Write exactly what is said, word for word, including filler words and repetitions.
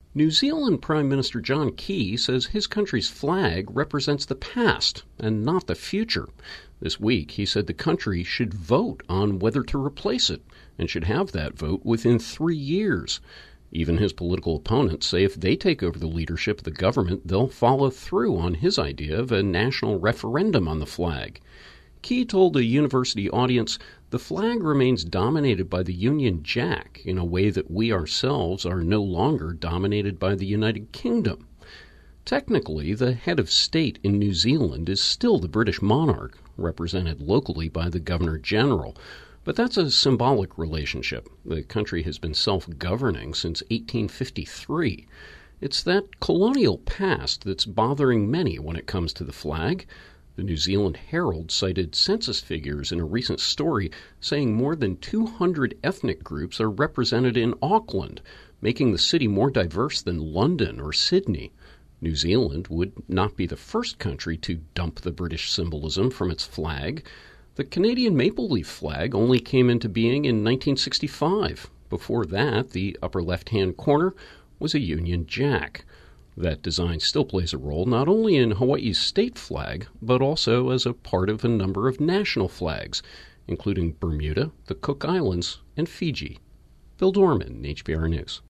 New Zealand Prime Minister John Key says his country's flag represents the past and not the future. This week, he said the country should vote on whether to replace it and should have that vote within three years. Even his political opponents say if they take over the leadership of the government, they'll follow through on his idea of a national referendum on the flag. Key told a university audience, "The flag remains dominated by the Union Jack in a way that we ourselves are no longer dominated by the United Kingdom." Technically, the head of state in New Zealand is still the British monarch, represented locally by the Governor-General. But that's a symbolic relationship. The country has been self-governing since eighteen fifty-three. It's that colonial past that's bothering many when it comes to the flag. The New Zealand Herald cited census figures in a recent story saying more than two hundred ethnic groups are represented in Auckland, making the city more diverse than London or Sydney. New Zealand would not be the first country to dump the British symbolism from its flag. The Canadian maple leaf flag only came into being in nineteen sixty-five. Before that, the upper left-hand corner was a Union Jack. That design still plays a role not only in Hawaii's state flag, but also as a part of a number of national flags, including Bermuda, the Cook Islands, and Fiji. Bill Dorman, H B R News.